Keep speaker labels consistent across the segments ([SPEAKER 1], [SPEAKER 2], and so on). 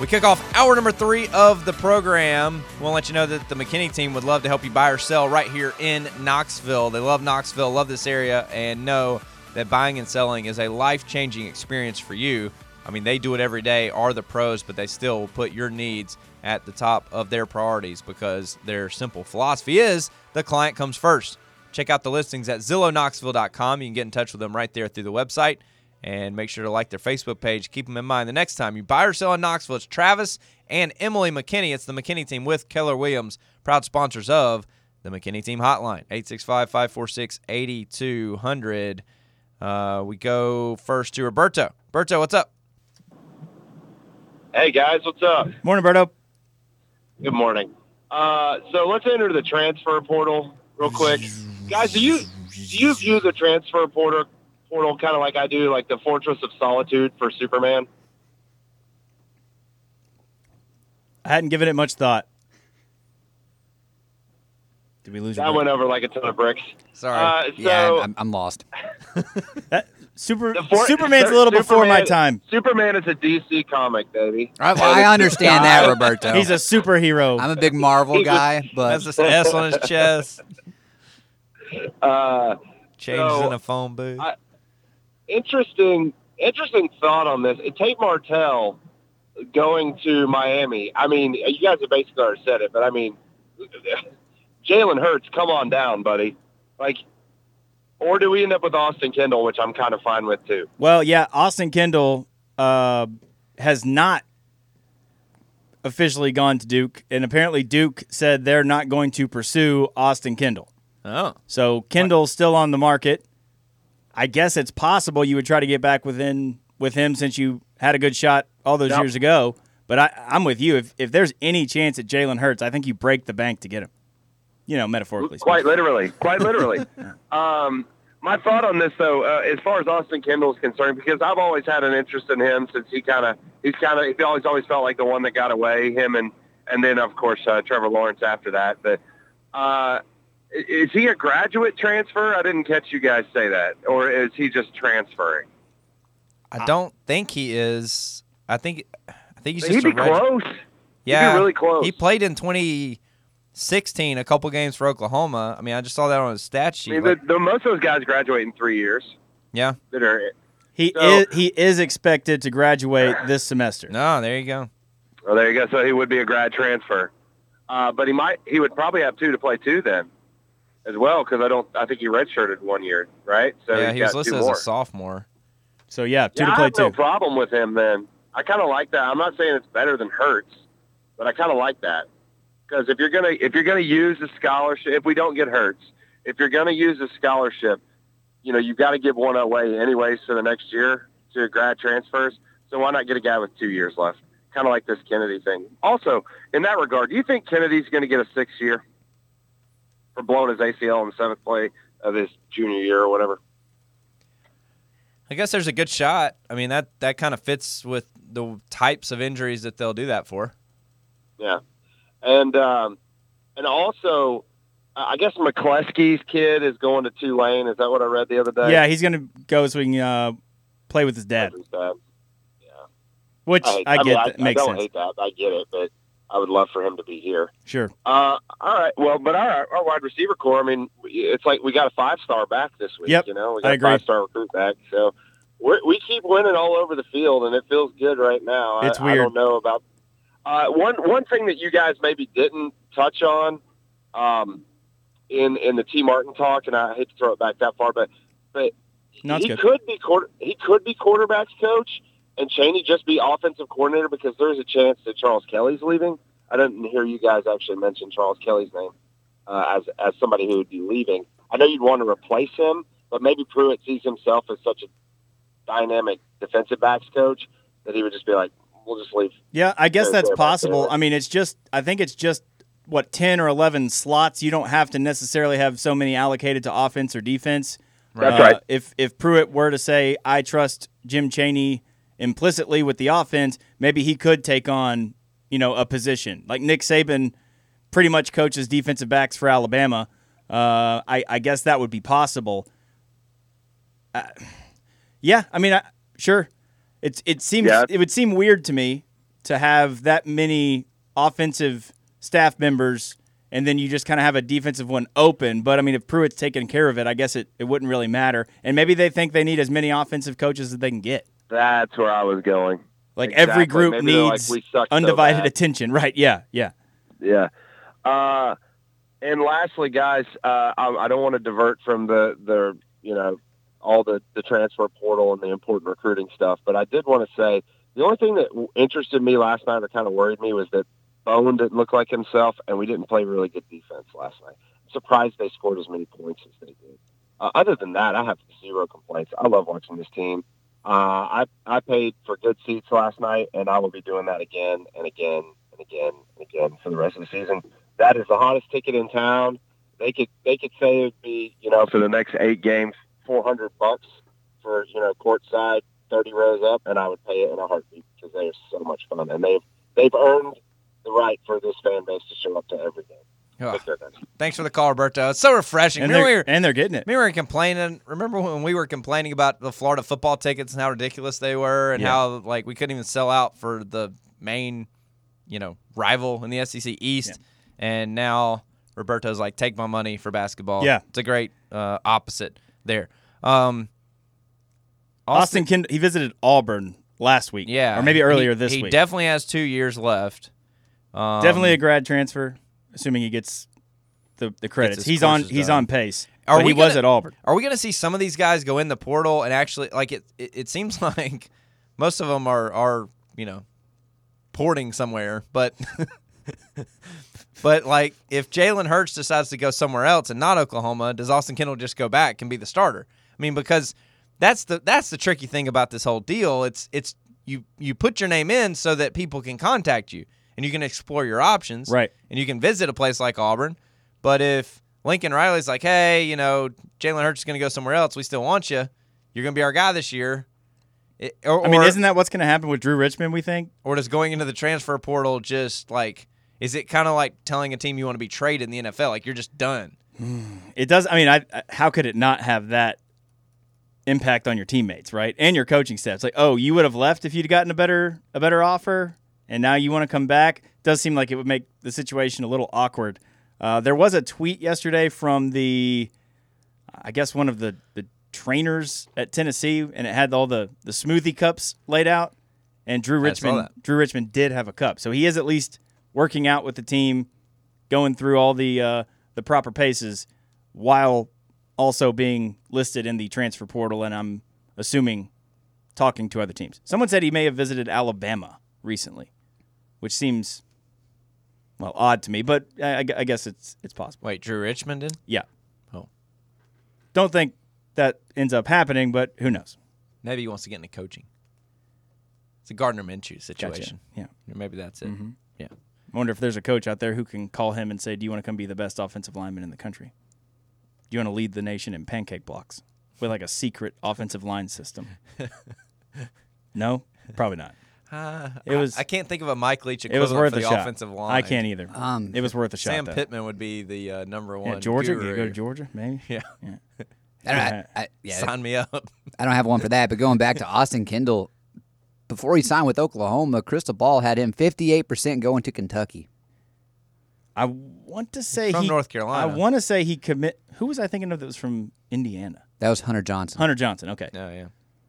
[SPEAKER 1] We kick off hour number 3 of the program. We'll let you know that the McKinney team would love to help you buy or sell right here in Knoxville. They love Knoxville, love this area, and know that buying and selling is a life-changing experience for you. I mean, they do it every day, are the pros, but they still will put your needs at the top of their priorities because their simple philosophy is the client comes first. Check out the listings at ZillowKnoxville.com. You can get in touch with them right there through the website. And make sure to like their Facebook page. Keep them in mind the next time you buy or sell in Knoxville. It's Travis and Emily McKinney. It's the McKinney team with Keller Williams, proud sponsors of the McKinney Team Hotline, 865-546-8200. We go first to Roberto. Roberto, what's up?
[SPEAKER 2] Hey, guys, what's up?
[SPEAKER 3] Morning, Berto.
[SPEAKER 2] Good morning. So let's enter the transfer portal real quick. Guys, do you view the transfer portal kind of like I do, like the Fortress of Solitude for Superman?
[SPEAKER 3] I hadn't given it much thought. Did we lose?
[SPEAKER 2] That went over like a ton of bricks.
[SPEAKER 1] Sorry.
[SPEAKER 4] Yeah, I'm lost.
[SPEAKER 3] Superman's a little before my time.
[SPEAKER 2] Superman is a DC comic, baby.
[SPEAKER 4] I understand that, Roberto.
[SPEAKER 3] He's a superhero.
[SPEAKER 4] I'm a big Marvel guy, but
[SPEAKER 1] Has an S on his chest. Changes
[SPEAKER 2] so
[SPEAKER 1] in a phone booth.
[SPEAKER 2] Interesting thought on this. Tate Martell going to Miami. I mean, you guys have basically already said it, but I mean, Jalen Hurts, come on down, buddy. Like, or do we end up with Austin Kendall, which I'm kind of fine with too?
[SPEAKER 3] Well, yeah, Austin Kendall has not officially gone to Duke, and apparently Duke said they're not going to pursue Austin Kendall.
[SPEAKER 1] Oh.
[SPEAKER 3] So Kendall's still on the market. I guess it's possible you would try to get back with him since you had a good shot all those years ago. But I'm with you. If there's any chance at Jalen Hurts, I think you break the bank to get him. You know, metaphorically speaking.
[SPEAKER 2] Quite literally. My thought on this, though, as far as Austin Kendall is concerned, because I've always had an interest in him since he always felt like the one that got away, him and then, of course, Trevor Lawrence after that. But is he a graduate transfer? I didn't catch you guys say that. Or is he just transferring?
[SPEAKER 1] I don't think he is. I think he's just
[SPEAKER 2] He'd be close.
[SPEAKER 1] Yeah.
[SPEAKER 2] He'd be really close.
[SPEAKER 1] He played in 2016 a couple games for Oklahoma. I mean, I just saw that on his stat sheet.
[SPEAKER 2] I mean, most of those guys graduate in 3 years.
[SPEAKER 1] Yeah.
[SPEAKER 3] He is expected to graduate this semester.
[SPEAKER 1] No, there you go.
[SPEAKER 2] Well, there you go. So he would be a grad transfer. But he would probably have 2 to play 2 then as well, because I think he redshirted 1 year, right? So
[SPEAKER 1] yeah, he was listed as
[SPEAKER 2] more.
[SPEAKER 1] a sophomore.
[SPEAKER 3] So, 2 to play 2.
[SPEAKER 2] I have no problem with him then. I kind of like that. I'm not saying it's better than Hurts, but I kind of like that. Because if you're gonna use a scholarship, if we don't get Hurts, if you're gonna use a scholarship, you know, you've got to give one away anyways for the next year to grad transfers. So why not get a guy with 2 years left? Kind of like this Kennedy thing. Also, in that regard, do you think Kennedy's going to get a 6th year for blowing his ACL in the 7th play of his junior year or whatever?
[SPEAKER 1] I guess there's a good shot. I mean, that kind of fits with the types of injuries that they'll do that for.
[SPEAKER 2] Yeah. And also, I guess McCleskey's kid is going to Tulane. Is that what I read the other day?
[SPEAKER 3] Yeah, he's going to go so he can play with his dad.
[SPEAKER 2] Yeah.
[SPEAKER 3] Which I get. That makes sense.
[SPEAKER 2] I don't hate that. I get it, but I would love for him to be here.
[SPEAKER 3] Sure.
[SPEAKER 2] All right. Well, but our wide receiver core, I mean, it's like we got a 5-star back this week.
[SPEAKER 3] Yep.
[SPEAKER 2] You know, we got
[SPEAKER 3] I agree.
[SPEAKER 2] a 5-star recruit back. So we keep winning all over the field, and it feels good right now.
[SPEAKER 3] It's weird.
[SPEAKER 2] I don't know about one thing that you guys maybe didn't touch on in the T. Martin talk, and I hate to throw it back that far, but
[SPEAKER 3] no,
[SPEAKER 2] he could be quarterbacks coach, and Chaney just be offensive coordinator, because there's a chance that Charles Kelly's leaving. I didn't hear you guys actually mention Charles Kelly's name as somebody who would be leaving. I know you'd want to replace him, but maybe Pruitt sees himself as such a dynamic defensive backs coach that he would just be like, we'll just leave.
[SPEAKER 3] Yeah, I guess that's possible. I mean, I think it's just, 10 or 11 slots. You don't have to necessarily have so many allocated to offense or defense.
[SPEAKER 2] That's right.
[SPEAKER 3] If Pruitt were to say, I trust Jim Chaney implicitly with the offense, maybe he could take on, a position. Like Nick Saban pretty much coaches defensive backs for Alabama. I guess that would be possible. Yeah, I mean, sure. It would seem weird to me to have that many offensive staff members and then you just kind of have a defensive one open. But, I mean, if Pruitt's taking care of it, I guess it wouldn't really matter. And maybe they think they need as many offensive coaches as they can get.
[SPEAKER 2] That's where I was going.
[SPEAKER 3] Like
[SPEAKER 2] exactly.
[SPEAKER 3] Every group
[SPEAKER 2] Maybe
[SPEAKER 3] needs undivided attention. Right, yeah.
[SPEAKER 2] Yeah. And lastly, guys, I don't want to divert from the all the transfer portal and the important recruiting stuff, but I did want to say the only thing that interested me last night or kind of worried me was that Bone didn't look like himself, and we didn't play really good defense last night. I'm surprised they scored as many points as they did. Other than that, I have zero complaints. I love watching this team. I paid for good seats last night, and I will be doing that again and again and again and again for the rest of the season. That is the hottest ticket in town. They could say it would be, for the next 8 games, $400 for, courtside, 30 rows up, and I would pay it in a heartbeat because they are so much fun, and they've earned the right for this fan base to show up to every game.
[SPEAKER 1] Oh, thanks for the call, Roberto. It's so refreshing.
[SPEAKER 3] And they're getting it.
[SPEAKER 1] We were complaining. Remember when we were complaining about the Florida football tickets and how ridiculous they were, and how we couldn't even sell out for the main, rival in the SEC East, and now Roberto's like, take my money for basketball.
[SPEAKER 3] Yeah,
[SPEAKER 1] it's a great opposite there.
[SPEAKER 3] Austin Kendall, he visited Auburn last week, or maybe earlier this week.
[SPEAKER 1] He definitely has 2 years left.
[SPEAKER 3] Definitely a grad transfer, assuming he gets the credits. He's on pace. He was at Auburn.
[SPEAKER 1] Are we going to see some of these guys go in the portal and actually it seems like most of them are porting somewhere, but but if Jalen Hurts decides to go somewhere else and not Oklahoma, does Austin Kendall just go back and be the starter? I mean, because that's the tricky thing about this whole deal. It's you put your name in so that people can contact you. And you can explore your options.
[SPEAKER 3] Right. And
[SPEAKER 1] you can visit a place like Auburn. But if Lincoln Riley's like, hey, Jalen Hurts is going to go somewhere else, we still want you. You're going to be our guy this year.
[SPEAKER 3] Isn't that what's going to happen with Drew Richmond, we think?
[SPEAKER 1] Or does going into the transfer portal just is it kind of like telling a team you want to be traded in the NFL? Like you're just done.
[SPEAKER 3] It does. I mean, how could it not have that impact on your teammates, right? And your coaching staff. It's like, oh, you would have left if you'd gotten a better offer? And now you want to come back? Does seem like it would make the situation a little awkward. There was a tweet yesterday from one of the trainers at Tennessee, and it had all the smoothie cups laid out. And Drew Richmond did have a cup, so he is at least working out with the team, going through all the proper paces, while also being listed in the transfer portal. And I'm assuming talking to other teams. Someone said he may have visited Alabama recently, which seems, odd to me, but I guess it's possible.
[SPEAKER 1] Wait, Drew Richmond did?
[SPEAKER 3] Yeah.
[SPEAKER 1] Oh.
[SPEAKER 3] Don't think that ends up happening, but who knows?
[SPEAKER 1] Maybe he wants to get into coaching. It's a Gardner Minshew situation.
[SPEAKER 3] Gotcha. Yeah.
[SPEAKER 1] Or maybe that's it.
[SPEAKER 3] Mm-hmm.
[SPEAKER 1] Yeah.
[SPEAKER 3] I wonder if there's a coach out there who can call him and say, do you want to come be the best offensive lineman in the country? Do you want to lead the nation in pancake blocks with a secret offensive line system? No? Probably not.
[SPEAKER 1] I can't think of a Mike Leach equivalent for the offensive line.
[SPEAKER 3] I can't either. It was worth a shot.
[SPEAKER 1] Sam Pittman would be the number one.
[SPEAKER 3] Yeah, Georgia.
[SPEAKER 1] Guru.
[SPEAKER 3] You go to Georgia, maybe.
[SPEAKER 1] Yeah. Sign me up.
[SPEAKER 4] I don't have one for that. But going back to Austin Kendall, before he signed with Oklahoma, Crystal Ball had him 58% going to Kentucky.
[SPEAKER 3] I want to say
[SPEAKER 1] from North Carolina.
[SPEAKER 3] I want to say he commit. Who was I thinking of that was from Indiana?
[SPEAKER 4] That was Hunter Johnson.
[SPEAKER 3] Hunter Johnson. Okay.
[SPEAKER 1] Oh yeah.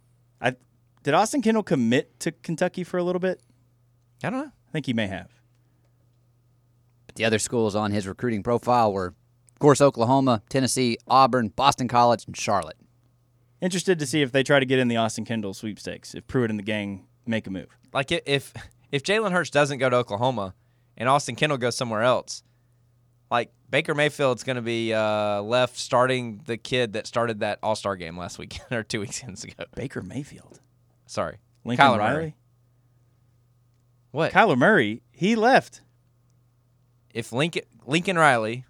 [SPEAKER 3] Did Austin Kendall commit to Kentucky for a little bit?
[SPEAKER 1] I don't know.
[SPEAKER 3] I think he may have.
[SPEAKER 4] But the other schools on his recruiting profile were, of course, Oklahoma, Tennessee, Auburn, Boston College, and Charlotte.
[SPEAKER 3] Interested to see if they try to get in the Austin Kendall sweepstakes, if Pruitt and the gang make a move.
[SPEAKER 1] Like if Jalen Hurts doesn't go to Oklahoma and Austin Kendall goes somewhere else, like Baker Mayfield's going to be left starting the kid that started that All-Star game last weekend or 2 weekends ago.
[SPEAKER 3] Baker Mayfield.
[SPEAKER 1] Sorry.
[SPEAKER 3] Lincoln
[SPEAKER 1] Kyler
[SPEAKER 3] Riley?
[SPEAKER 1] Murray. What?
[SPEAKER 3] Kyler Murray, he left.
[SPEAKER 1] If Lincoln Riley.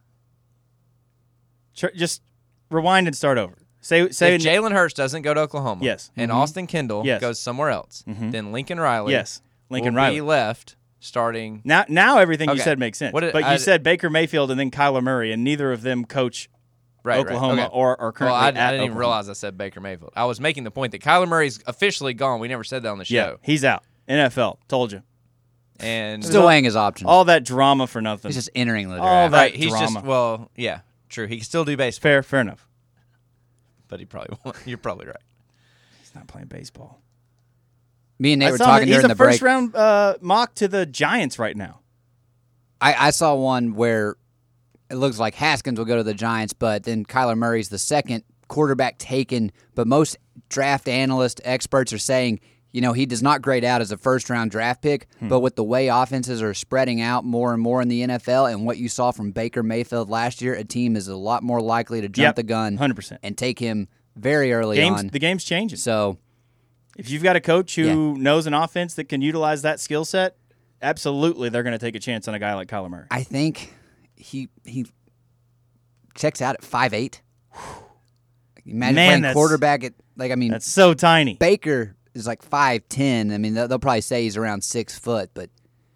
[SPEAKER 3] Just rewind and start over. Say
[SPEAKER 1] if Jalen Hurts doesn't go to Oklahoma,
[SPEAKER 3] yes,
[SPEAKER 1] and Austin Kendall goes somewhere else, then Lincoln Riley,
[SPEAKER 3] Riley
[SPEAKER 1] be left starting.
[SPEAKER 3] Now everything you said makes sense. But you said Baker Mayfield and then Kyler Murray, and neither of them coach Oklahoma or currently
[SPEAKER 1] I
[SPEAKER 3] at
[SPEAKER 1] didn't even
[SPEAKER 3] Oklahoma.
[SPEAKER 1] realize I said Baker Mayfield. I was making the point that Kyler Murray's officially gone. We never said that on the show.
[SPEAKER 3] Yeah, he's out. NFL, told you.
[SPEAKER 1] And
[SPEAKER 4] Still weighing his options.
[SPEAKER 3] All that drama for nothing.
[SPEAKER 4] He's just entering the
[SPEAKER 3] All
[SPEAKER 4] draft.
[SPEAKER 3] that
[SPEAKER 1] right, he's
[SPEAKER 3] drama.
[SPEAKER 1] just yeah, true. He can still do baseball,
[SPEAKER 3] Fair enough.
[SPEAKER 1] but he probably won't. You're probably right.
[SPEAKER 3] He's not playing baseball.
[SPEAKER 4] Me and Nate were
[SPEAKER 3] saw him-
[SPEAKER 4] talking during the break.
[SPEAKER 3] He's a first-round mock to the Giants right now.
[SPEAKER 4] I saw one where it looks like Haskins will go to the Giants, but then Kyler Murray's the second quarterback taken. But most draft analysts, experts are saying, he does not grade out as a first-round draft pick, but with the way offenses are spreading out more and more in the NFL and what you saw from Baker Mayfield last year, a team is a lot more likely to jump the gun
[SPEAKER 3] 100%.
[SPEAKER 4] and take him very early on.
[SPEAKER 3] The game's changing.
[SPEAKER 4] So
[SPEAKER 3] If you've got a coach who knows an offense that can utilize that skill set, absolutely they're going to take a chance on a guy like Kyler Murray.
[SPEAKER 4] I think he checks out at 5'8". Imagine
[SPEAKER 3] Man,
[SPEAKER 4] playing
[SPEAKER 3] that's-
[SPEAKER 4] quarterback at
[SPEAKER 3] That's so tiny.
[SPEAKER 4] Baker is like 5'10". I mean, they'll probably say he's around 6 foot, but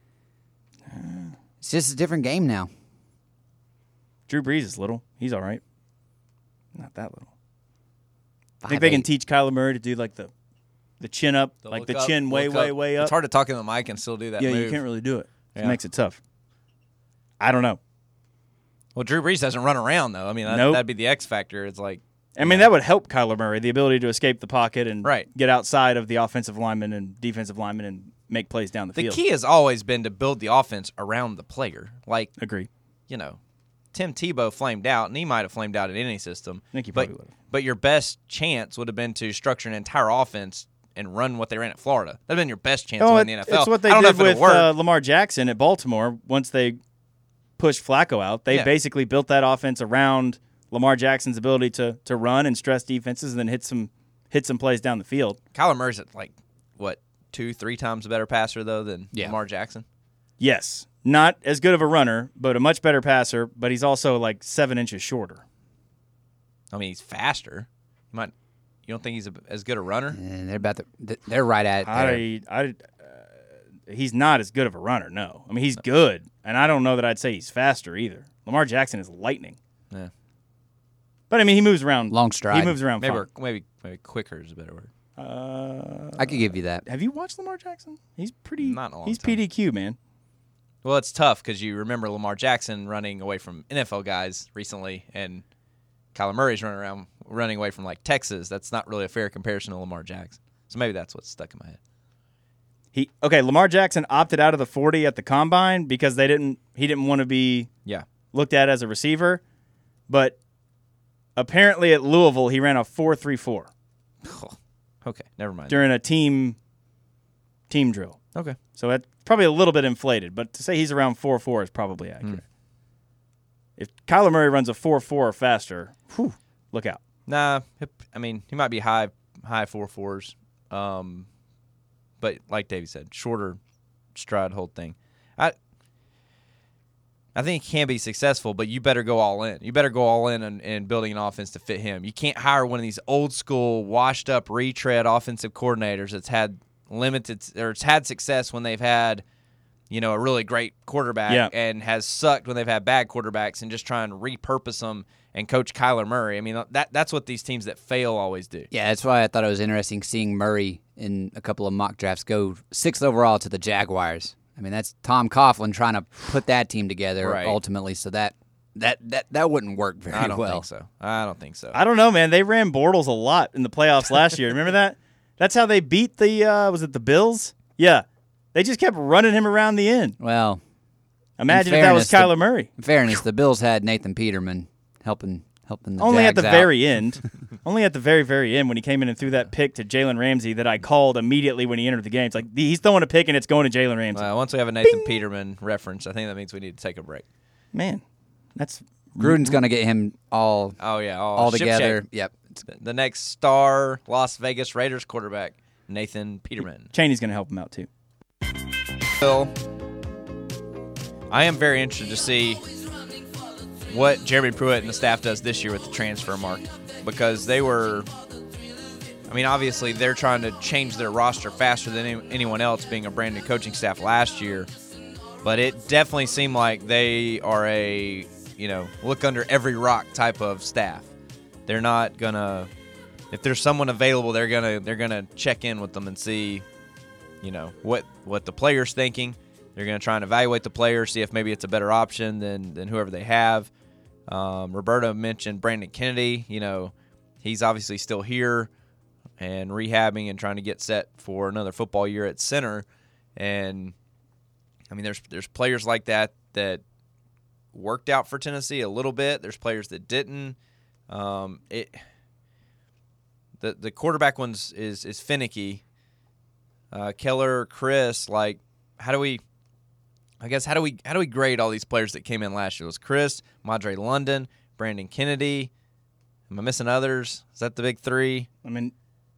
[SPEAKER 4] it's just a different game now.
[SPEAKER 3] Drew Brees is little. He's all right. Not that little. I think they can
[SPEAKER 4] 5'8".
[SPEAKER 3] teach Kyler Murray to do like the chin up, like the chin way up.
[SPEAKER 1] It's hard to talk in the mic and still do that
[SPEAKER 3] Yeah,
[SPEAKER 1] move.
[SPEAKER 3] you can't really do it. It
[SPEAKER 1] Yeah.
[SPEAKER 3] makes it tough. I don't know.
[SPEAKER 1] Well, Drew Brees doesn't run around, though. I mean,
[SPEAKER 3] Nope.
[SPEAKER 1] that'd be the X factor. It's like,
[SPEAKER 3] I mean, that would help Kyler Murray, the ability to escape the pocket and
[SPEAKER 1] Right.
[SPEAKER 3] get outside of the offensive lineman and defensive lineman and make plays down the
[SPEAKER 1] the
[SPEAKER 3] field.
[SPEAKER 1] key has always been to build the offense around the player. Like,
[SPEAKER 3] Agree.
[SPEAKER 1] Tim Tebow flamed out, and he might have flamed out in any system.
[SPEAKER 3] I think he
[SPEAKER 1] but,
[SPEAKER 3] probably would have.
[SPEAKER 1] But your best chance would have been to structure an entire offense and run what they ran at Florida. That'd have been your best chance to win the NFL.
[SPEAKER 3] It's what they
[SPEAKER 1] I don't know
[SPEAKER 3] did
[SPEAKER 1] if it'll
[SPEAKER 3] with
[SPEAKER 1] work.
[SPEAKER 3] Lamar Jackson at Baltimore. Once they pushed Flacco out, they
[SPEAKER 1] Yeah.
[SPEAKER 3] basically built that offense around Lamar Jackson's ability to run and stress defenses and then hit some plays down the field.
[SPEAKER 1] Kyler Murray's like, what, 2-3 times a better passer, though, than Lamar Jackson?
[SPEAKER 3] Yes. Not as good of a runner, but a much better passer, but he's also like 7 inches shorter.
[SPEAKER 1] I mean, he's faster. You don't think he's as good a runner?
[SPEAKER 4] And they're right at it there.
[SPEAKER 3] He's not as good of a runner, no. I mean, he's good, and I don't know that I'd say he's faster either. Lamar Jackson is lightning.
[SPEAKER 1] Yeah.
[SPEAKER 3] But, I mean, he moves around.
[SPEAKER 4] Long stride.
[SPEAKER 3] He moves around
[SPEAKER 1] Maybe quicker is a better word.
[SPEAKER 4] I could give you that.
[SPEAKER 3] Have you watched Lamar Jackson? He's pretty.
[SPEAKER 1] Not in a long
[SPEAKER 3] he's
[SPEAKER 1] time.
[SPEAKER 3] PDQ, man.
[SPEAKER 1] Well, it's tough because you remember Lamar Jackson running away from NFL guys recently, and Kyler Murray's running away from like Texas. That's not really a fair comparison to Lamar Jackson. So maybe that's what's stuck in my head.
[SPEAKER 3] Lamar Jackson opted out of the 40 at the combine because he didn't want to be looked at as a receiver, but apparently at Louisville he ran a 4.34
[SPEAKER 1] Okay, never mind.
[SPEAKER 3] during a team drill.
[SPEAKER 1] Okay.
[SPEAKER 3] So that's probably a little bit inflated, but to say he's around 4.4 is probably accurate. If Kyler Murray runs a 4.4 or faster, look out.
[SPEAKER 1] Nah, I mean, he might be high 4.4s, but like Davey said, shorter stride, whole thing. I think he can be successful, but you better go all in. You better go all in building an offense to fit him. You can't hire one of these old school, washed up, retread offensive coordinators that's had it's had success when they've had, a really great quarterback and has sucked when they've had bad quarterbacks, and just try and repurpose them and coach Kyler Murray. I mean, that's what these teams that fail always do.
[SPEAKER 4] Yeah, that's why I thought it was interesting seeing Murray in a couple of mock drafts go 6th overall to the Jaguars. I mean, that's Tom Coughlin trying to put that team together ultimately, so that wouldn't work very well.
[SPEAKER 1] I don't think so.
[SPEAKER 3] I don't know, man. They ran Bortles a lot in the playoffs last year. Remember that? That's how they beat the Bills? Yeah. They just kept running him around the end.
[SPEAKER 4] Well,
[SPEAKER 3] imagine if that was Kyler Murray.
[SPEAKER 4] In fairness, the Bills had Nathan Peterman helping the
[SPEAKER 3] Only
[SPEAKER 4] Jags
[SPEAKER 3] at the
[SPEAKER 4] out.
[SPEAKER 3] very end. Only at the very, very end when he came in and threw that pick to Jalen Ramsey that I called immediately when he entered the game. It's like he's throwing a pick and it's going to Jalen Ramsey.
[SPEAKER 1] Once we have a Nathan Peterman reference, I think that means we need to take a break.
[SPEAKER 3] Man, that's
[SPEAKER 4] Gruden's going to get him all together.
[SPEAKER 1] shipshape.
[SPEAKER 4] Yep.
[SPEAKER 1] The next star Las Vegas Raiders quarterback, Nathan Peterman.
[SPEAKER 3] Cheney's going to help him out too.
[SPEAKER 1] Phil, I am very interested to see what Jeremy Pruitt and the staff does this year with the transfer market, because obviously they're trying to change their roster faster than anyone else, being a brand new coaching staff last year. But it definitely seemed like they are a, look under every rock type of staff. They're not gonna, if there's someone available, they're gonna check in with them and see, what the player's thinking. They're going to try and evaluate the player, see if maybe it's a better option than whoever they have. Roberto mentioned Brandon Kennedy. He's obviously still here and rehabbing and trying to get set for another football year at center. And I mean, there's players like that worked out for Tennessee a little bit. There's players that didn't. The quarterback ones is finicky. Keller, Chris, how do we grade all these players that came in last year? It was Chris, Madre London, Brandon Kennedy. Am I missing others? Is that the big three?
[SPEAKER 3] I mean,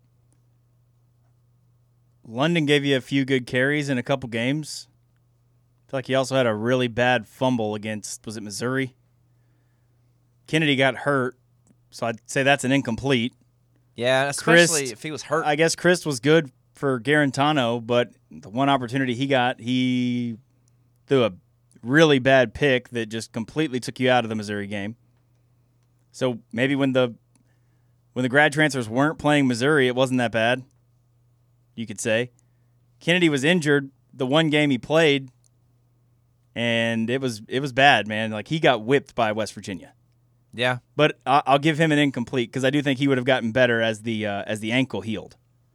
[SPEAKER 3] London gave you a few good carries in a couple games. I feel like he also had a really bad fumble against, was it Missouri? Kennedy got hurt, so I'd say that's an incomplete.
[SPEAKER 1] Yeah, especially
[SPEAKER 3] Chris,
[SPEAKER 1] if he was hurt.
[SPEAKER 3] I guess Chris was good for Garantano, but the one opportunity he got, he threw a really bad pick that just completely took you out of the Missouri game. So maybe when the grad transfers weren't playing Missouri, it wasn't that bad, you could say. Kennedy was injured the one game he played, and it was bad, man. Like, he got whipped by West Virginia.
[SPEAKER 1] Yeah.
[SPEAKER 3] But I'll give him an incomplete because I do think he would have gotten better as the ankle healed.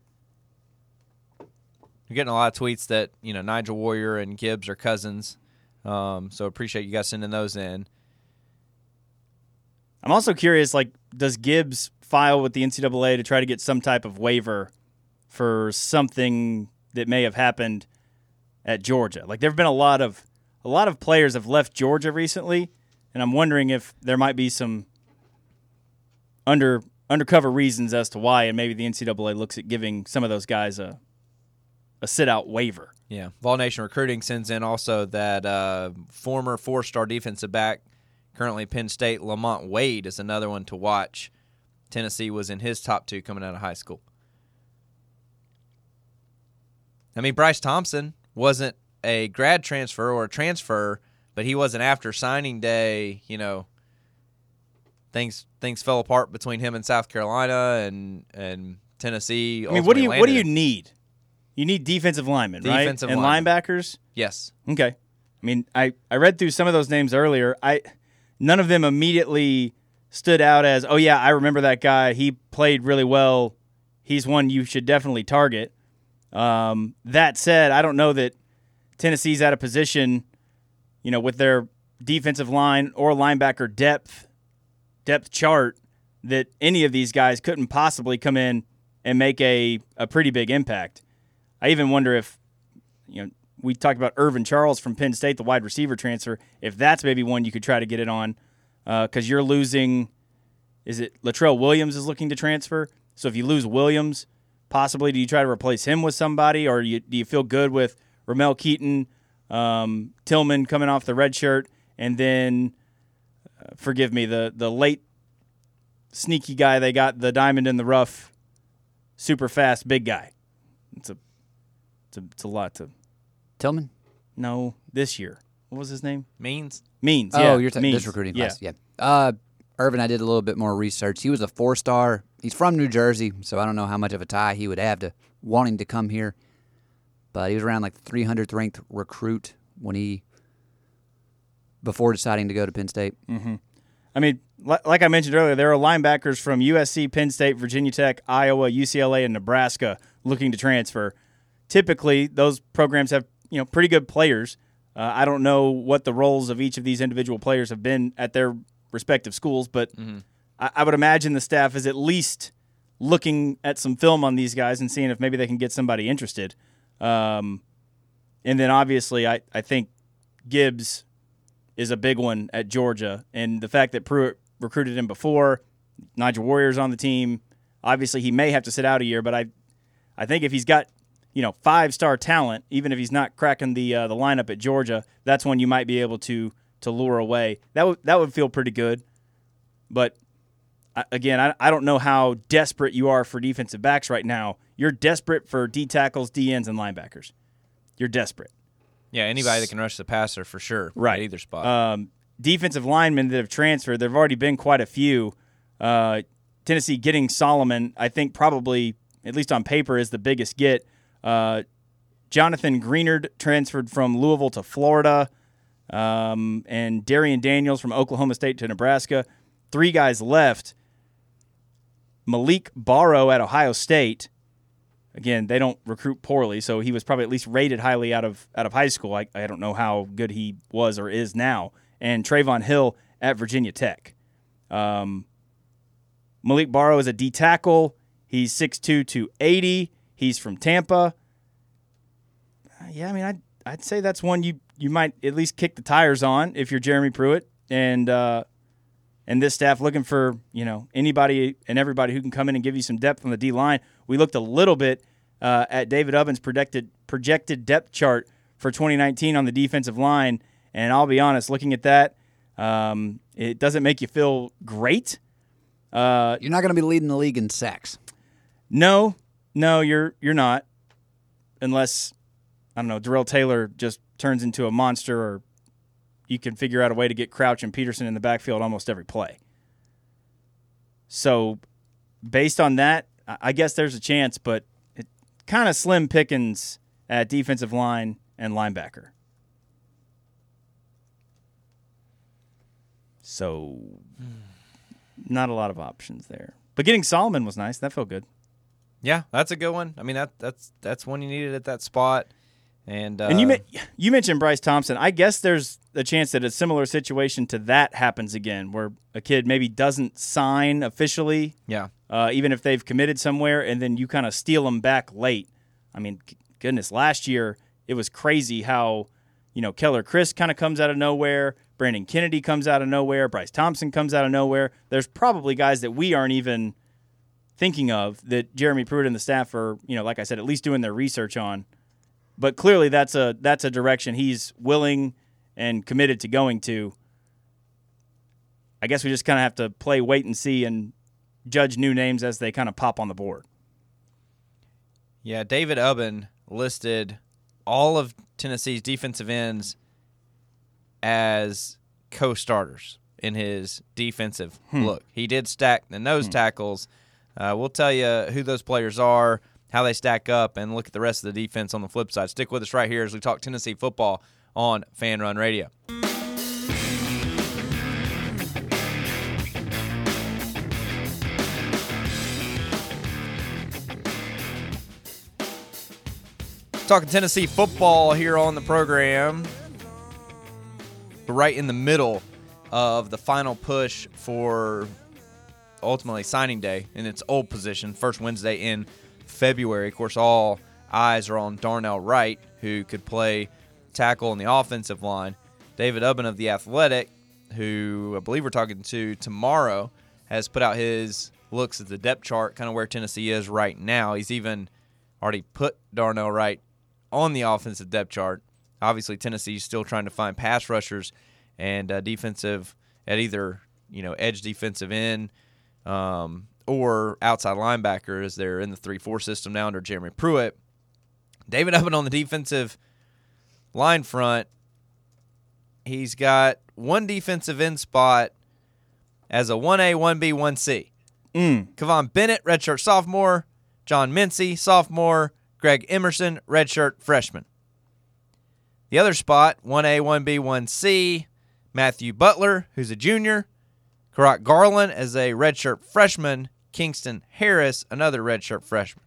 [SPEAKER 1] You're getting a lot of tweets that, Nigel Warrior and Gibbs are cousins. So appreciate you guys sending those in.
[SPEAKER 3] I'm also curious, does Gibbs file with the NCAA to try to get some type of waiver for something that may have happened at Georgia? There have been a lot of players have left Georgia recently, and I'm wondering if there might be some undercover reasons as to why, and maybe the NCAA looks at giving some of those guys a sit-out waiver.
[SPEAKER 1] Yeah. Vol Nation Recruiting sends in also that former four-star defensive back, currently Penn State, Lamont Wade, is another one to watch. Tennessee was in his top 2 coming out of high school. I mean, Bryce Thompson wasn't a grad transfer or a transfer, but he wasn't after signing day. Things fell apart between him and South Carolina and Tennessee.
[SPEAKER 3] I mean, what do you need? You need defensive linemen, right? And linebackers?
[SPEAKER 1] Yes.
[SPEAKER 3] Okay. I mean, I read through some of those names earlier. None of them immediately stood out as, oh, yeah, I remember that guy. He played really well. He's one you should definitely target. That said, I don't know that Tennessee's at a position, with their defensive line or linebacker depth chart, that any of these guys couldn't possibly come in and make a pretty big impact. I even wonder if, we talked about Irvin Charles from Penn State, the wide receiver transfer, if that's maybe one you could try to get it on, because you're losing, is it Latrell Williams is looking to transfer? So if you lose Williams, possibly do you try to replace him with somebody, or do you feel good with Ramel Keaton, Tillman coming off the red shirt, and then, forgive me, the late sneaky guy they got, the diamond in the rough, super fast big guy. It's a lot to.
[SPEAKER 4] Tillman?
[SPEAKER 3] No, this year. What was his name?
[SPEAKER 1] Means.
[SPEAKER 3] Yeah.
[SPEAKER 4] Oh, you're talking this recruiting class. Yeah. Irvin, I did a little bit more research. He was a 4-star. He's from New Jersey, so I don't know how much of a tie he would have to wanting to come here. But he was around the 300th ranked recruit before deciding to go to Penn State.
[SPEAKER 3] Mm-hmm. I mean, like I mentioned earlier, there are linebackers from USC, Penn State, Virginia Tech, Iowa, UCLA, and Nebraska looking to transfer. Typically, those programs have pretty good players. I don't know what the roles of each of these individual players have been at their respective schools, but I would imagine the staff is at least looking at some film on these guys and seeing if maybe they can get somebody interested. And then obviously I think Gibbs is a big one at Georgia, and the fact that Pruitt recruited him before, Nigel Warrior's on the team, obviously he may have to sit out a year, but I think if he's got 5-star talent, even if he's not cracking the lineup at Georgia, that's one you might be able to lure away. That would feel pretty good. But again, I don't know how desperate you are for defensive backs right now. You're desperate for D tackles, D ends, and linebackers. You're desperate.
[SPEAKER 1] Yeah, anybody that can rush the passer for sure.
[SPEAKER 3] Right.
[SPEAKER 1] At either spot.
[SPEAKER 3] Defensive linemen that have transferred, there have already been quite a few. Tennessee getting Solomon, I think probably, at least on paper, is the biggest get. Jonathan Greenard transferred from Louisville to Florida, and Darian Daniels from Oklahoma State to Nebraska. 3 guys left. Malik Barrow at Ohio State. Again, they don't recruit poorly, so he was probably at least rated highly out of high school. I don't know how good he was or is now. And Trayvon Hill at Virginia Tech. Malik Barrow is a D tackle. He's 6'2", 280. He's from Tampa. Yeah, I mean, I'd say that's one you might at least kick the tires on if you're Jeremy Pruitt and this staff looking for, anybody and everybody who can come in and give you some depth on the D line. We looked a little bit at David Ubben's projected depth chart for 2019 on the defensive line, and I'll be honest, looking at that, it doesn't make you feel great.
[SPEAKER 4] You're not going to be leading the league in sacks.
[SPEAKER 3] No, you're not, unless, I don't know, Darrell Taylor just turns into a monster, or you can figure out a way to get Crouch and Peterson in the backfield almost every play. So based on that, I guess there's a chance, but it kind of slim pickings at defensive line and linebacker. So not a lot of options there. But getting Solomon was nice. That felt good.
[SPEAKER 1] Yeah, that's a good one. I mean, that's one you needed at that spot. And
[SPEAKER 3] you mentioned Bryce Thompson. I guess there's a chance that a similar situation to that happens again, where a kid maybe doesn't sign officially.
[SPEAKER 1] Yeah.
[SPEAKER 3] Even if they've committed somewhere, and then you kind of steal them back late. I mean, goodness, last year it was crazy how, Keller Chris kind of comes out of nowhere, Brandon Kennedy comes out of nowhere, Bryce Thompson comes out of nowhere. There's probably guys that we aren't even thinking of that Jeremy Pruitt and the staff are, like I said, at least doing their research on. But clearly that's a direction he's willing and committed to going to. I guess we just kind of have to play wait and see and judge new names as they kind of pop on the board.
[SPEAKER 1] Yeah, David Ubben listed all of Tennessee's defensive ends as co-starters in his defensive look. He did stack the nose tackles. We'll tell you who those players are, how they stack up, and look at the rest of the defense on the flip side. Stick with us right here as we talk Tennessee football on Fan Run Radio. Talking Tennessee football here on the program. We're right in the middle of the final push for ultimately signing day in its old position, first Wednesday in February. Of course, all eyes are on Darnell Wright, who could play tackle on the offensive line. David Ubben of The Athletic, who I believe we're talking to tomorrow, has put out his looks at the depth chart, kind of where Tennessee is right now. He's even already put Darnell Wright on the offensive depth chart. Obviously, Tennessee is still trying to find pass rushers and defensive at either edge defensive end or outside linebacker, as they're in the 3-4 system now under Jeremy Pruitt. David Ubben on the defensive line front, he's got one defensive end spot as a 1A, 1B, 1C. Kevon Bennett, redshirt sophomore. John Mincy, sophomore. Greg Emerson, redshirt freshman. The other spot, 1A, 1B, 1C, Matthew Butler, who's a junior. Karak Garland as a redshirt freshman. Kingston Harris, another redshirt freshman.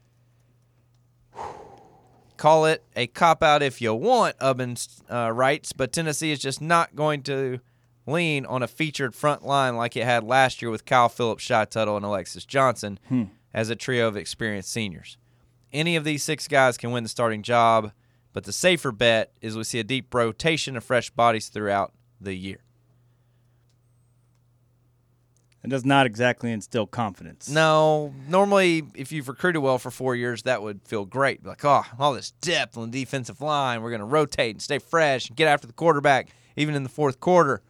[SPEAKER 1] Call it a cop-out if you want, Ubben writes, but Tennessee is just not going to lean on a featured front line like it had last year with Kyle Phillips, Shy Tuttle, and Alexis Johnson as a trio of experienced seniors. Any of these 6 guys can win the starting job, but the safer bet is we see a deep rotation of fresh bodies throughout the year.
[SPEAKER 3] It does not exactly instill confidence.
[SPEAKER 1] No. Normally, if you've recruited well for 4 years, that would feel great. Like, all this depth on the defensive line. We're going to rotate and stay fresh and get after the quarterback, even in the fourth quarter.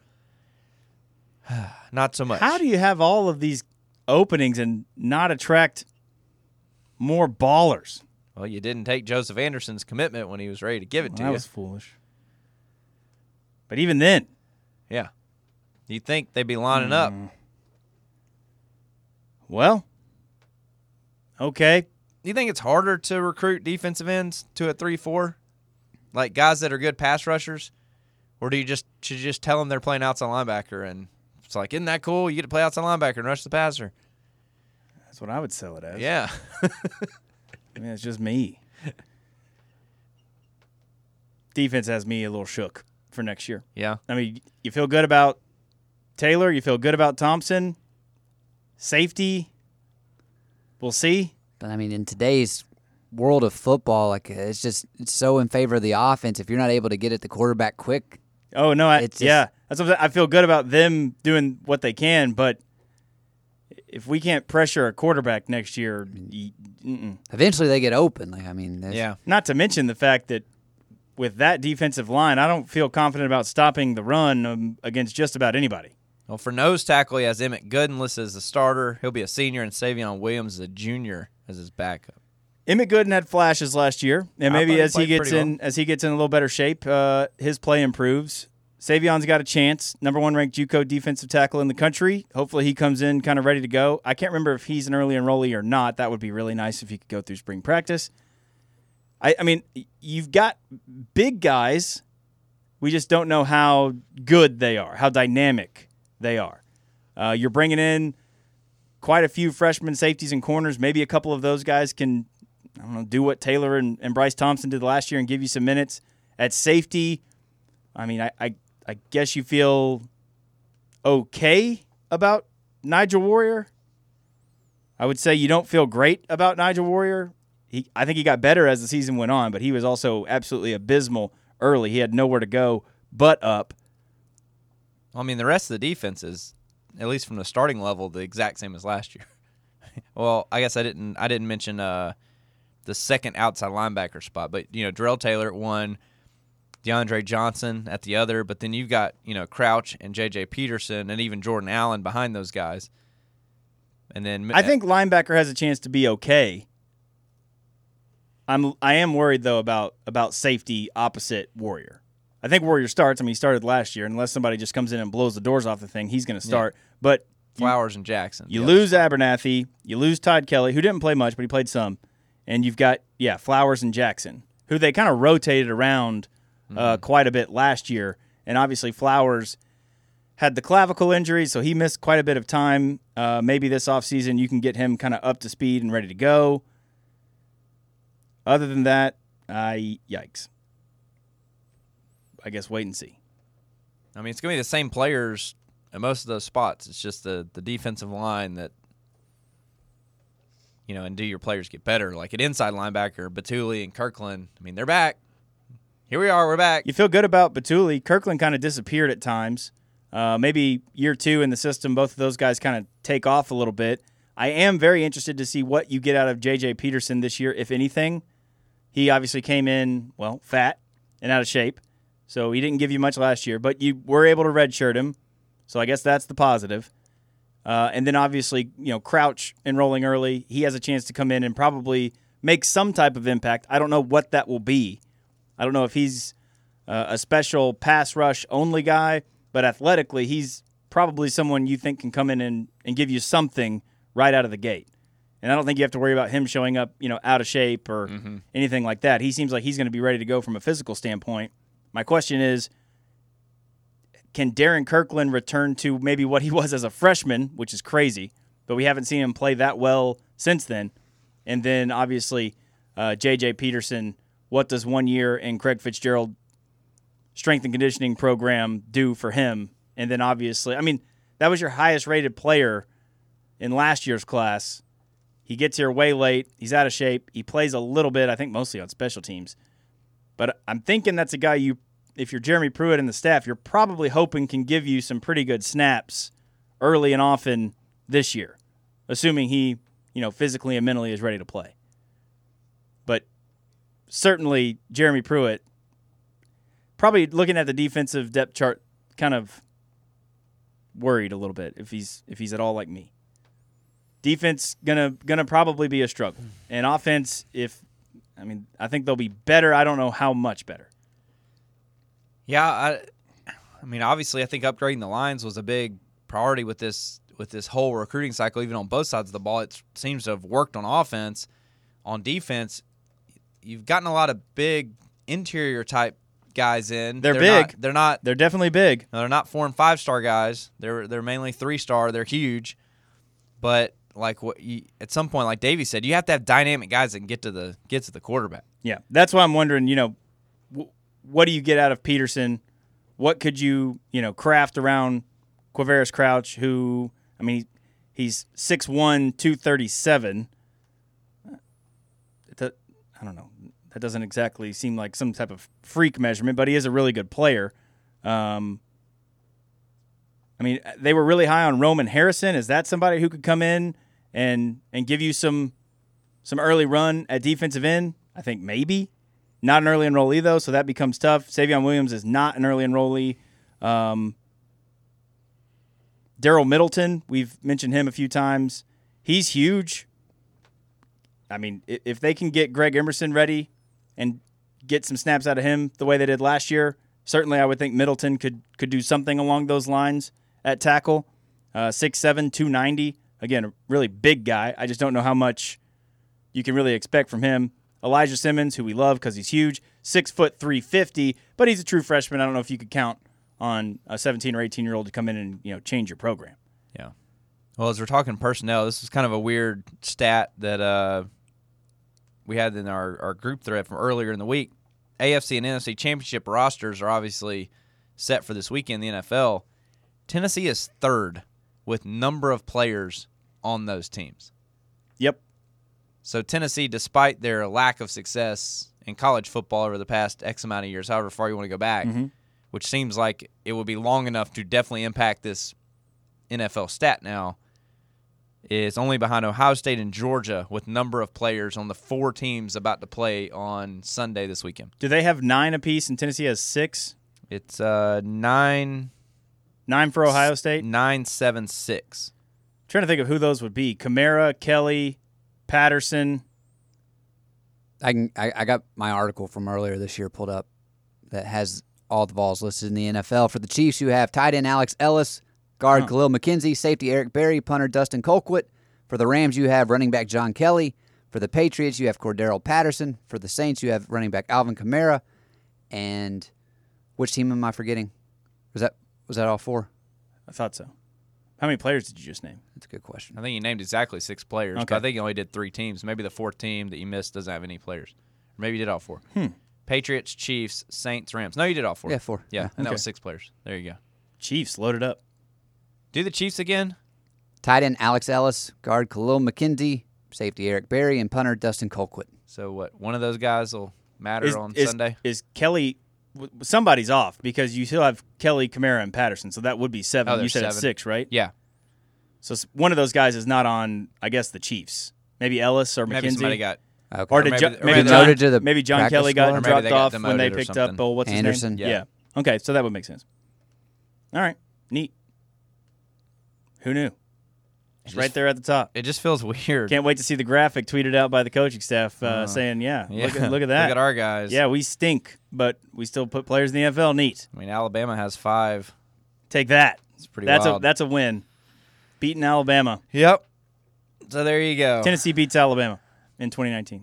[SPEAKER 1] Not so much.
[SPEAKER 3] How do you have all of these openings and not attract more ballers?
[SPEAKER 1] Well, you didn't take Joseph Anderson's commitment when he was ready to give it to you.
[SPEAKER 3] That was foolish. But even then.
[SPEAKER 1] Yeah. You'd think they'd be lining up.
[SPEAKER 3] Well, okay.
[SPEAKER 1] you think it's harder to recruit defensive ends to a 3-4, like guys that are good pass rushers, or should you just tell them they're playing outside linebacker and it's like, isn't that cool? You get to play outside linebacker and rush the passer.
[SPEAKER 3] That's what I would sell it as.
[SPEAKER 1] Yeah.
[SPEAKER 3] I mean, it's just me. Defense has me a little shook for next year.
[SPEAKER 1] Yeah.
[SPEAKER 3] I mean, you feel good about Taylor. You feel good about Thompson. Safety, we'll see.
[SPEAKER 4] But, I mean, in today's world of football, like it's so in favor of the offense. If you're not able to get at the quarterback quick.
[SPEAKER 3] Oh, no. That's what I'm saying. I feel good about them doing what they can, but if we can't pressure a quarterback next year,
[SPEAKER 4] eventually they get open. Like, I mean,
[SPEAKER 1] yeah.
[SPEAKER 3] Not to mention the fact that with that defensive line, I don't feel confident about stopping the run against just about anybody.
[SPEAKER 1] Well, for nose tackle, he has Emmett Gooden listed as a starter. He'll be a senior, and Savion Williams is a junior as his backup.
[SPEAKER 3] Emmett Gooden had flashes last year, and maybe as he gets
[SPEAKER 1] well.
[SPEAKER 3] as he gets in a little better shape, his play improves. Savion's got a chance. Number 1 ranked JUCO defensive tackle in the country. Hopefully he comes in kind of ready to go. I can't remember if he's an early enrollee or not. That would be really nice if he could go through spring practice. I mean, you've got big guys. We just don't know how good they are, how dynamic they are. You're bringing in quite a few freshman safeties and corners. Maybe a couple of those guys can, do what Taylor and Bryce Thompson did last year and give you some minutes. At safety, I mean, I guess you feel okay about Nigel Warrior. I would say you don't feel great about Nigel Warrior. I think he got better as the season went on, but he was also absolutely abysmal early. He had nowhere to go but up.
[SPEAKER 1] I mean, the rest of the defense is, at least from the starting level, the exact same as last year. Well, I guess I didn't mention the second outside linebacker spot, but Darrell Taylor at 1, DeAndre Johnson at the other, but then you've got Crouch and J.J. Peterson and even Jordan Allen behind those guys. And then
[SPEAKER 3] I think linebacker has a chance to be okay. I am worried though about safety opposite Warrior. I think Warrior starts. I mean, he started last year. Unless somebody just comes in and blows the doors off the thing, he's going to start. Yeah. But
[SPEAKER 1] Flowers and Jackson.
[SPEAKER 3] You lose Abernathy. You lose Todd Kelly, who didn't play much, but he played some. And you've got Flowers and Jackson, who they kind of rotated around quite a bit last year. And obviously Flowers had the clavicle injury, so he missed quite a bit of time. Maybe this offseason you can get him kind of up to speed and ready to go. Other than that, yikes. I guess wait and see.
[SPEAKER 1] I mean, it's going to be the same players at most of those spots. It's just the defensive line that, and do your players get better? Like at inside linebacker, Batuli and Kirkland, I mean, they're back. Here we are, we're back.
[SPEAKER 3] You feel good about Batuli. Kirkland kind of disappeared at times. Maybe year 2 in the system, both of those guys kind of take off a little bit. I am very interested to see what you get out of J.J. Peterson this year, if anything. He obviously came in, fat and out of shape, so he didn't give you much last year, but you were able to redshirt him, so I guess that's the positive. And then obviously, Crouch enrolling early, he has a chance to come in and probably make some type of impact. I don't know what that will be. I don't know if he's a special pass rush only guy, but athletically, he's probably someone you think can come in and give you something right out of the gate. And I don't think you have to worry about him showing up, out of shape or anything like that. He seems like he's going to be ready to go from a physical standpoint. My question is, can Darren Kirkland return to maybe what he was as a freshman, which is crazy, but we haven't seen him play that well since then. And then, obviously, J.J. Peterson, what does 1 year in Craig Fitzgerald strength and conditioning program do for him? And then, obviously, I mean, that was your highest-rated player in last year's class. He gets here way late. He's out of shape. He plays a little bit, I think mostly on special teams. But I'm thinking that's a guy if you're Jeremy Pruitt and the staff, you're probably hoping can give you some pretty good snaps early and often this year, assuming he, physically and mentally is ready to play. But certainly Jeremy Pruitt, probably looking at the defensive depth chart, kind of worried a little bit if he's at all like me. Defense gonna probably be a struggle, and offense, I think they'll be better. I don't know how much better.
[SPEAKER 1] Yeah, I mean, obviously, I think upgrading the lines was a big priority with this whole recruiting cycle. Even on both sides of the ball, it seems to have worked on offense. on defense, you've gotten a lot of big interior type guys in.
[SPEAKER 3] They're big.
[SPEAKER 1] They're
[SPEAKER 3] definitely big.
[SPEAKER 1] No, they're not 4- and 5-star guys. They're mainly 3-star. They're huge, but at some point, like Davey said, you have to have dynamic guys that can get to the quarterback.
[SPEAKER 3] Yeah, that's why I'm wondering. What do you get out of Peterson? What could you craft around Quavaris Crouch? Who, I mean, he's 6'1", 237. I don't know. That doesn't exactly seem like some type of freak measurement, but he is a really good player. I mean, they were really high on Roman Harrison. Is that somebody who could come in and give you some early run at defensive end? I think maybe. Not an early enrollee, though, so that becomes tough. Savion Williams is not an early enrollee. Daryl Middleton, we've mentioned him a few times. He's huge. I mean, if they can get Greg Emerson ready and get some snaps out of him the way they did last year, certainly I would think Middleton could do something along those lines at tackle. 6'7", 290. Again, a really big guy. I just don't know how much you can really expect from him. Elijah Simmons, who we love because he's huge, 6 foot 350, but he's a true freshman. I don't know if you could count on a 17 or 18-year-old to come in and change your program.
[SPEAKER 1] Yeah. Well, as we're talking personnel, this is kind of a weird stat that we had in our group thread from earlier in the week. AFC and NFC championship rosters are obviously set for this weekend in the NFL. Tennessee is third with number of players on those teams.
[SPEAKER 3] Yep.
[SPEAKER 1] So Tennessee, despite their lack of success in college football over the past X amount of years, however far you want to go back, which seems like it would be long enough to definitely impact this NFL stat now, is only behind Ohio State and Georgia with number of players on the 4 teams about to play on Sunday this weekend.
[SPEAKER 3] Do they have 9 apiece and Tennessee has 6?
[SPEAKER 1] It's 9.
[SPEAKER 3] 9 for Ohio State?
[SPEAKER 1] 9, 7, 6.
[SPEAKER 3] Trying to think of who those would be. Kamara, Kelly, Patterson.
[SPEAKER 4] I got my article from earlier this year pulled up that has all the Vols listed in the NFL. For the Chiefs, you have tight end Alex Ellis, guard Khalil McKenzie, safety Eric Berry, punter Dustin Colquitt. For the Rams, you have running back John Kelly. For the Patriots, you have Cordero Patterson. For the Saints, you have running back Alvin Kamara. And which team am I forgetting? Was that all 4?
[SPEAKER 3] I thought so. How many players did you just name?
[SPEAKER 4] That's a good question.
[SPEAKER 1] I think you named exactly 6 players,
[SPEAKER 3] Okay.
[SPEAKER 1] but I think you only did 3 teams. Maybe the 4th team that you missed doesn't have any players. Or maybe you did all 4. Patriots, Chiefs, Saints, Rams. No, you did all 4.
[SPEAKER 4] Yeah, 4.
[SPEAKER 1] Yeah, and that
[SPEAKER 3] Okay.
[SPEAKER 1] was 6 players. There you go.
[SPEAKER 3] Chiefs, loaded up.
[SPEAKER 1] Do the Chiefs again?
[SPEAKER 4] Tight end Alex Ellis, guard Khalil McKenzie, safety Eric Berry, and punter Dustin Colquitt.
[SPEAKER 1] So what? One of those guys will matter on Sunday?
[SPEAKER 3] Is Kelly – somebody's off because you still have Kelly, Kamara, and Patterson, so that would be 7.
[SPEAKER 1] Oh,
[SPEAKER 3] You
[SPEAKER 1] there's
[SPEAKER 3] said it's
[SPEAKER 1] 7.
[SPEAKER 3] 6, right?
[SPEAKER 1] Yeah.
[SPEAKER 3] So one of those guys is not on, I guess, the Chiefs. Maybe Ellis or
[SPEAKER 1] Maybe
[SPEAKER 3] McKenzie.
[SPEAKER 1] somebody got
[SPEAKER 4] Okay.
[SPEAKER 3] Or did
[SPEAKER 1] maybe
[SPEAKER 4] demoted to the
[SPEAKER 3] maybe John
[SPEAKER 4] practice
[SPEAKER 3] Kelly got
[SPEAKER 4] squad?
[SPEAKER 1] Or maybe
[SPEAKER 3] dropped
[SPEAKER 1] they got
[SPEAKER 3] off when they
[SPEAKER 1] demoted or
[SPEAKER 3] picked
[SPEAKER 1] something.
[SPEAKER 3] up what's
[SPEAKER 4] Anderson.
[SPEAKER 3] his name?
[SPEAKER 1] Yeah.
[SPEAKER 3] Okay, so that would make sense. All right, neat. Who knew? It's right there at the top.
[SPEAKER 1] It just feels weird.
[SPEAKER 3] Can't wait to see the graphic tweeted out by the coaching staff saying,
[SPEAKER 1] Yeah.
[SPEAKER 3] look at that.
[SPEAKER 1] Look at our guys.
[SPEAKER 3] Yeah, we stink, but we still put players in the NFL. Neat.
[SPEAKER 1] I mean, Alabama has 5.
[SPEAKER 3] Take that.
[SPEAKER 1] It's pretty
[SPEAKER 3] That's
[SPEAKER 1] wild.
[SPEAKER 3] a win. Beating Alabama.
[SPEAKER 1] Yep. So there you go.
[SPEAKER 3] Tennessee beats Alabama in 2019.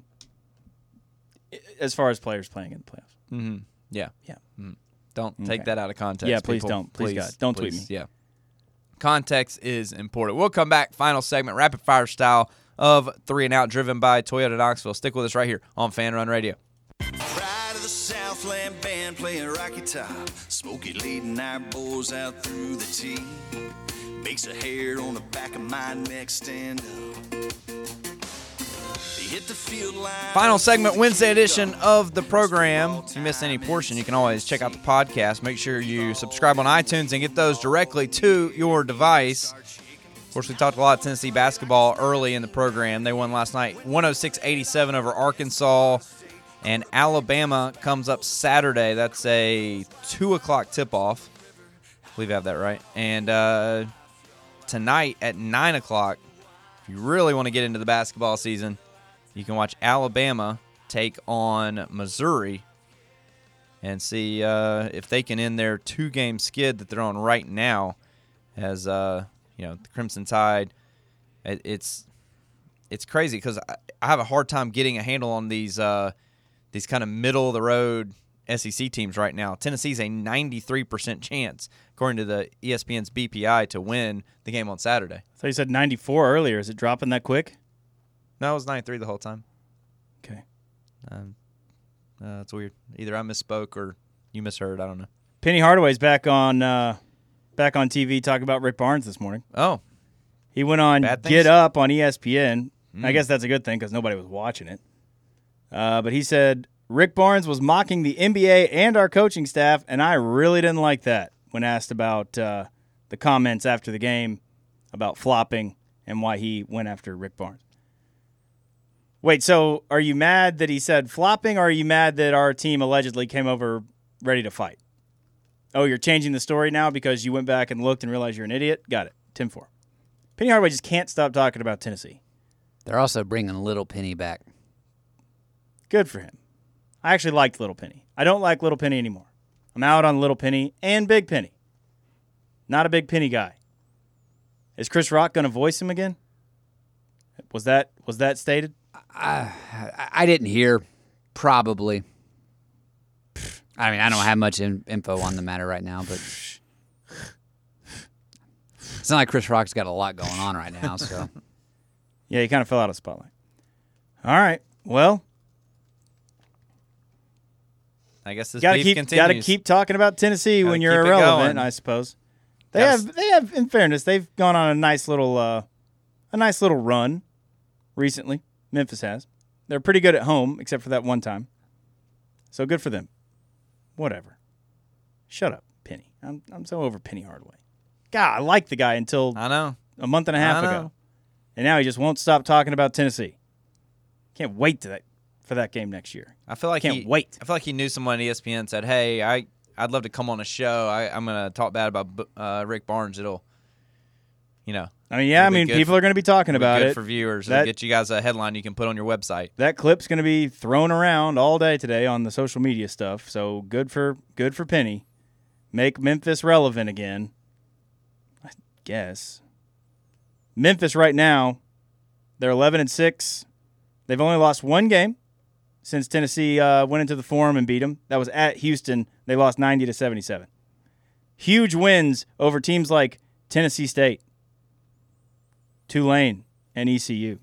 [SPEAKER 3] As far as players playing in the playoffs.
[SPEAKER 1] Mm-hmm. Yeah.
[SPEAKER 3] Yeah.
[SPEAKER 1] Mm-hmm. Don't take
[SPEAKER 3] Okay.
[SPEAKER 1] that out of context.
[SPEAKER 3] Yeah, please
[SPEAKER 1] people.
[SPEAKER 3] don't. Please, God. Don't tweet me.
[SPEAKER 1] Yeah. Context is important. We'll come back. Final segment, rapid fire style of 3 and Out, driven by Toyota Knoxville. Stick with us right here on Fan Run Radio.
[SPEAKER 5] Pride of the Southland band playing Rocky Top. Smokey leading our boys out through the tee. Makes a hair on the back of my neck stand up. They hit the field line.
[SPEAKER 1] Final segment, Wednesday edition of the program. If you missed any portion, you can always check out the podcast. Make sure you subscribe on iTunes and get those directly to your device. Of course, we talked a lot of Tennessee basketball early in the program. They won last night 106-87 over Arkansas. And Alabama comes up Saturday. That's a 2 o'clock tip-off. I believe I have that right. And tonight at 9 o'clock, if you really want to get into the basketball season, you can watch Alabama take on Missouri and see if they can end their 2-game skid that they're on right now as, the Crimson Tide. It's it's crazy because I have a hard time getting a handle on these kind of middle of the road SEC teams right now. Tennessee's a 93% chance, according to the ESPN's BPI, to win the game on Saturday.
[SPEAKER 3] I thought you said 94 earlier. Is it dropping that quick?
[SPEAKER 1] No, it was 93 the whole time.
[SPEAKER 3] Okay.
[SPEAKER 1] It's weird. Either I misspoke or you misheard. I don't know.
[SPEAKER 3] Penny Hardaway's back on TV talking about Rick Barnes this morning.
[SPEAKER 1] Oh.
[SPEAKER 3] He went on
[SPEAKER 1] Bad things?
[SPEAKER 3] Get Up on ESPN. I guess that's a good thing because nobody was watching it. But he said, Rick Barnes was mocking the NBA and our coaching staff, and I really didn't like that when asked about the comments after the game about flopping and why he went after Rick Barnes. Wait, so are you mad that he said flopping, or are you mad that our team allegedly came over ready to fight? Oh, you're changing the story now because you went back and looked and realized you're an idiot? Got it. 10-4. Penny Hardaway just can't stop talking about Tennessee.
[SPEAKER 4] They're also bringing Little Penny back.
[SPEAKER 3] Good for him. I actually liked Little Penny. I don't like Little Penny anymore. I'm out on Little Penny and Big Penny. Not a Big Penny guy. Is Chris Rock going to voice him again? Was that stated?
[SPEAKER 4] I didn't hear. Probably. I mean, I don't have much info on the matter right now, but it's not like Chris Rock's got a lot going on right now. So
[SPEAKER 3] Yeah, he kind of fell out of the spotlight. All right. Well,
[SPEAKER 1] I guess this
[SPEAKER 3] got
[SPEAKER 1] beef continues.
[SPEAKER 3] to keep talking about Tennessee
[SPEAKER 1] Gotta
[SPEAKER 3] when you're
[SPEAKER 1] keep it
[SPEAKER 3] irrelevant,
[SPEAKER 1] going.
[SPEAKER 3] I suppose. They have. In fairness, they've gone on a nice little run recently. Memphis has. They're pretty good at home, except for that one time. So good for them. Whatever. Shut up, Penny. I'm so over Penny Hardaway. God, I liked the guy until
[SPEAKER 1] I know.
[SPEAKER 3] a month and a half
[SPEAKER 1] I know.
[SPEAKER 3] ago, and now he just won't stop talking about Tennessee. Can't wait for that game next year.
[SPEAKER 1] I feel like
[SPEAKER 3] Can't wait.
[SPEAKER 1] I feel like he knew someone at ESPN said, "Hey, I'd love to come on a show. I'm gonna talk bad about Rick Barnes. It'll,
[SPEAKER 3] I mean, yeah,
[SPEAKER 1] It'll be good
[SPEAKER 3] people are going to be talking
[SPEAKER 1] be
[SPEAKER 3] about
[SPEAKER 1] good
[SPEAKER 3] it.
[SPEAKER 1] for viewers.
[SPEAKER 3] That-
[SPEAKER 1] It'll get you guys a headline you can put on your website."
[SPEAKER 3] That clip's going to be thrown around all day today on the social media stuff. So good for Penny. Make Memphis relevant again. I guess. Memphis right now, they're 11-6. They've only lost one game since Tennessee went into the Forum and beat them. That was at Houston. They lost 90-77. Huge wins over teams like Tennessee State, Tulane, and ECU.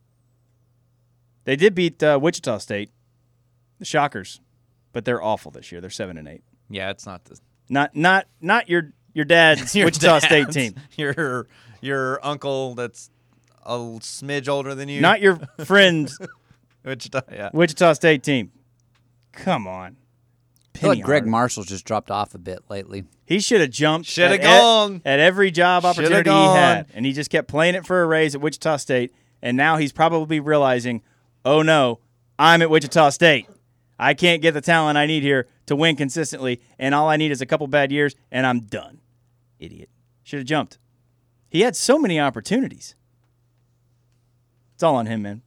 [SPEAKER 3] They did beat Wichita State, the Shockers, but they're awful this year. They're 7-8.
[SPEAKER 1] Yeah, it's not the
[SPEAKER 3] Not your dad's
[SPEAKER 1] your
[SPEAKER 3] Wichita
[SPEAKER 1] dad's-
[SPEAKER 3] State team.
[SPEAKER 1] Your uncle that's a smidge older than you.
[SPEAKER 3] Not your friend's
[SPEAKER 1] Wichita. Yeah.
[SPEAKER 3] Wichita State team. Come on.
[SPEAKER 4] I feel like Greg
[SPEAKER 3] Hardaway.
[SPEAKER 4] Marshall's just dropped off a bit lately.
[SPEAKER 3] He should have jumped.
[SPEAKER 1] Shoulda
[SPEAKER 3] at-
[SPEAKER 1] gone.
[SPEAKER 3] at every job
[SPEAKER 1] Shoulda
[SPEAKER 3] opportunity he
[SPEAKER 1] gone.
[SPEAKER 3] had, and he just kept playing it for a raise at Wichita State. And now he's probably realizing, oh no, I'm at Wichita State. I can't get the talent I need here to win consistently, and all I need is a couple bad years, and I'm done. Idiot. Should have jumped. He had so many opportunities. It's all on him, man.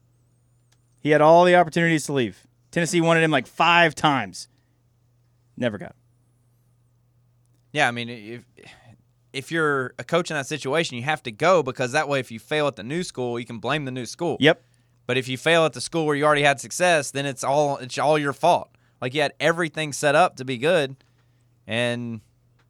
[SPEAKER 3] He had all the opportunities to leave. Tennessee wanted him like 5 times. Never got him.
[SPEAKER 1] Yeah, I mean, if you're a coach in that situation, you have to go because that way, if you fail at the new school, you can blame the new school.
[SPEAKER 3] Yep.
[SPEAKER 1] But if you fail at the school where you already had success, then it's all your fault. Like you had everything set up to be good, and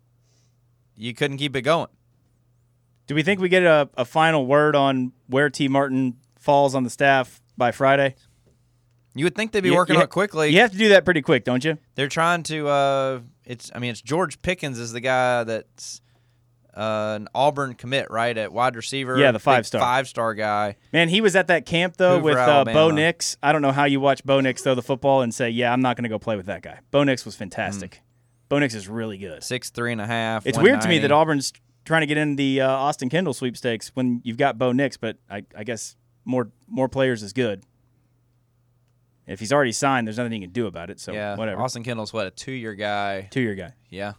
[SPEAKER 1] you couldn't keep it going.
[SPEAKER 3] Do we think we get a final word on where T. Martin falls on the staff by Friday?
[SPEAKER 1] You would think they'd be working on it quickly.
[SPEAKER 3] You have to do that pretty quick, don't you?
[SPEAKER 1] They're trying to. It's George Pickens is the guy that's an Auburn commit, right, at wide receiver.
[SPEAKER 3] Yeah, the
[SPEAKER 1] big
[SPEAKER 3] 5-star.
[SPEAKER 1] 5-star guy.
[SPEAKER 3] Man, he was at that camp, though,
[SPEAKER 1] Hoover,
[SPEAKER 3] with Bo
[SPEAKER 1] Alabama.
[SPEAKER 3] Nix. I don't know how you watch Bo Nix throw the football and say, yeah, I'm not going to go play with that guy. Bo Nix was fantastic. Bo Nix is really good.
[SPEAKER 1] 6'3.5".
[SPEAKER 3] It's weird to me
[SPEAKER 1] 190.
[SPEAKER 3] that Auburn's trying to get in the Austin Kendall sweepstakes when you've got Bo Nix, but I guess more players is good. If he's already signed, there's nothing you can do about it, so
[SPEAKER 1] Yeah,
[SPEAKER 3] whatever.
[SPEAKER 1] Austin Kendall's a 2-year guy.
[SPEAKER 3] 2-year guy.
[SPEAKER 1] Yeah.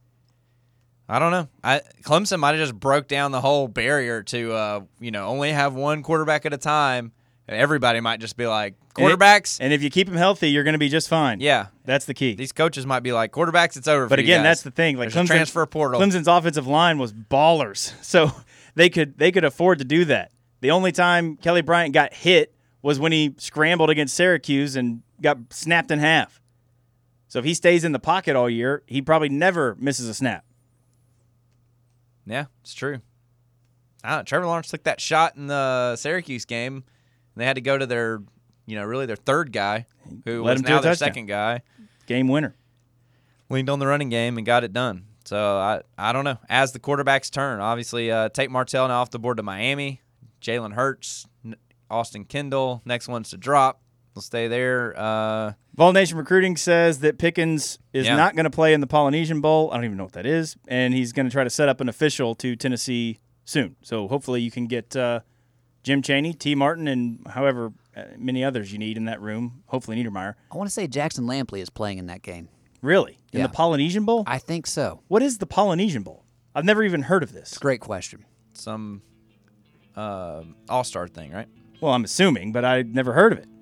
[SPEAKER 1] I don't know. Clemson might have just broke down the whole barrier to only have one quarterback at a time. And everybody might just be like, quarterbacks.
[SPEAKER 3] And if you keep him healthy, you're going to be just fine.
[SPEAKER 1] Yeah.
[SPEAKER 3] That's the key.
[SPEAKER 1] These coaches might be like, quarterbacks, it's over
[SPEAKER 3] But
[SPEAKER 1] for you
[SPEAKER 3] again,
[SPEAKER 1] guys.
[SPEAKER 3] that's the thing. Like
[SPEAKER 1] There's a transfer portal.
[SPEAKER 3] Clemson's offensive line was ballers, so they could afford to do that. The only time Kelly Bryant got hit was when he scrambled against Syracuse and got snapped in half. So if he stays in the pocket all year, he probably never misses a snap.
[SPEAKER 1] Yeah, it's true. Trevor Lawrence took that shot in the Syracuse game, and they had to go to their, really their third guy, who was now their second guy.
[SPEAKER 3] Game winner.
[SPEAKER 1] Leaned on the running game and got it done. So I don't know. As the quarterbacks turn, obviously Tate Martell now off the board to Miami. Jalen Hurts, Austin Kendall. Next one's to drop. We'll stay there.
[SPEAKER 3] Vol Nation Recruiting says that Pickens is not going to play in the Polynesian Bowl. I don't even know what that is. And he's going to try to set up an official to Tennessee soon. So hopefully you can get Jim Chaney, T. Martin, and however many others you need in that room. Hopefully Niedermeyer.
[SPEAKER 4] I want to say Jackson Lampley is playing in that game.
[SPEAKER 3] Really? In the Polynesian Bowl?
[SPEAKER 4] I think so.
[SPEAKER 3] What is the Polynesian Bowl? I've never even heard of this.
[SPEAKER 4] Great question.
[SPEAKER 1] Some all-star thing, right?
[SPEAKER 3] Well, I'm assuming, but I'd never heard of it.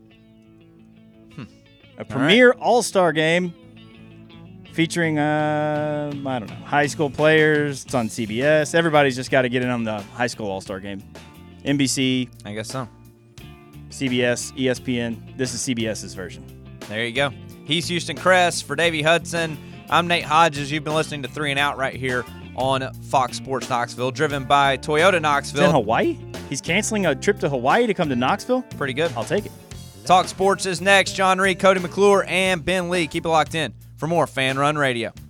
[SPEAKER 3] A premier all-star game featuring, I don't know, high school players. It's on CBS. Everybody's just got to get in on the high school all-star game. NBC.
[SPEAKER 1] I guess so.
[SPEAKER 3] CBS, ESPN. This is CBS's version.
[SPEAKER 1] There you go. He's Houston Crest for Davey Hudson. I'm Nate Hodges. You've been listening to 3 and Out right here on Fox Sports Knoxville, driven by Toyota Knoxville.
[SPEAKER 3] It's in Hawaii? He's canceling a trip to Hawaii to come to Knoxville?
[SPEAKER 1] Pretty good.
[SPEAKER 3] I'll take it.
[SPEAKER 1] Talk Sports is next. John Reed, Cody McClure, and Ben Lee. Keep it locked in for more Fan Run Radio.